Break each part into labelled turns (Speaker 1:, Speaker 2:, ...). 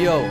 Speaker 1: Йоу.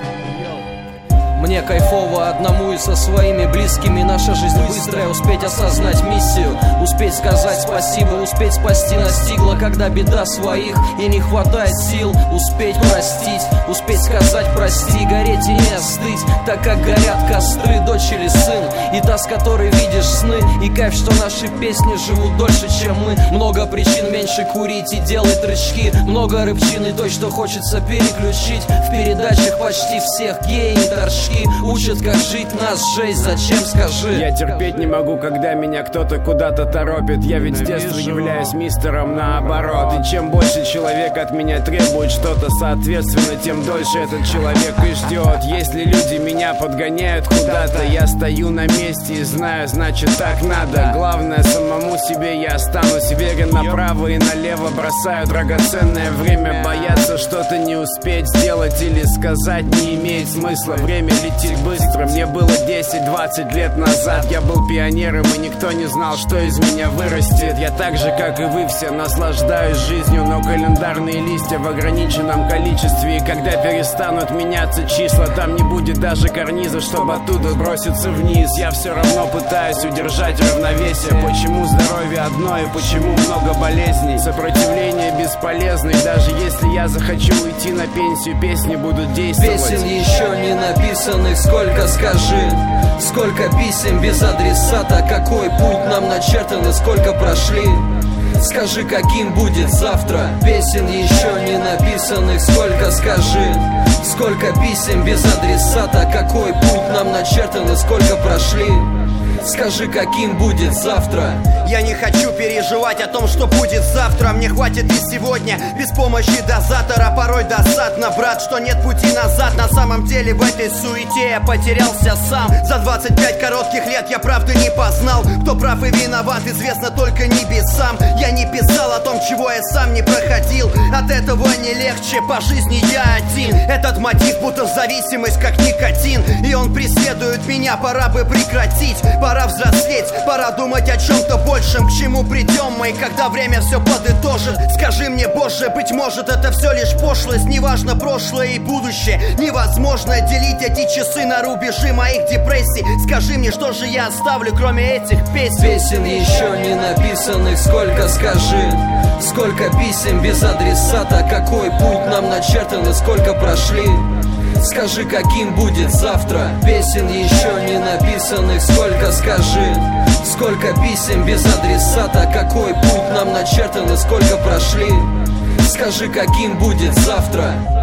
Speaker 1: Мне кайфово одному и со своими близкими. Наша жизнь быстрая, успеть осознать миссию, успеть сказать спасибо, успеть спасти настигла, когда беда своих и не хватает сил. Успеть простить, успеть сказать прости, гореть и не остыть, так как горят костры, дочь или сын. И та, с которой видишь сны, и кайф, что наши песни живут дольше, чем мы. Много причин меньше курить и делать рычки, много рыбчины, той, что хочется переключить. В передачах почти всех геи и торчки учат, как жить, нас жесть, зачем, скажи?
Speaker 2: Я терпеть не могу, когда меня кто-то куда-то торопит. Я ведь с детства являюсь мистером наоборот. И чем больше человек от меня требует что-то, соответственно, тем дольше этот человек и ждет. Если люди меня подгоняют куда-то, я стою на месте и знаю, значит так надо. Главное, самому себе я останусь верен. Направо и налево бросаю драгоценное время. Бояться что-то не успеть сделать или сказать не имеет смысла. Время летит быстро. Мне было 10-20 лет назад. Я был пионером, и никто не знал, что из меня вырастет. Я так же, как и вы все, наслаждаюсь жизнью, но календарные листья в ограниченном количестве. И когда перестанут меняться числа, там не будет даже карниза, чтобы оттуда броситься вниз. Я все равно пытаюсь удержать равновесие. Почему здоровье одно и почему много болезней? Сопротивление бесполезно, и даже если я захочу уйти на пенсию, песни будут действовать.
Speaker 1: Песен еще не написанных сколько, скажи. Сколько писем без адресата, какой путь нам начертан и сколько прошли. Скажи, каким будет завтра. Песен еще не написанных сколько, скажи. Сколько писем без адресата, какой путь нам начертан и сколько прошли. Скажи, каким будет завтра.
Speaker 3: Я не хочу переживать о том, что будет завтра. Мне хватит и сегодня, без помощи дозатора. Порой досадно, брат, что нет пути назад. На самом деле в этой суете я потерялся сам. За 25 коротких лет я правды не познал. Кто прав и виноват, известно только небесам. Я не писал о том, чего я сам не проходил. От этого не легче, по жизни я один. Этот мотив будто зависимость, как никотин. И он преследует меня, пора бы прекратить. Пора взрослеть, пора думать о чем-то большем. К чему придем мы, когда время все подытожит? Скажи мне, Боже, быть может это все лишь пошлость. Неважно прошлое и будущее. Невозможно делить эти часы на рубежи моих депрессий. Скажи мне, что же я оставлю, кроме этих песен?
Speaker 1: Песен еще не написанных сколько, скажи. Сколько писем без адресата, какой путь нам начертан и сколько прошли. Скажи, каким будет завтра. Песен еще не написанных сколько, скажи. Сколько писем без адресата, какой путь нам начертан и сколько прошли. Скажи, каким будет завтра.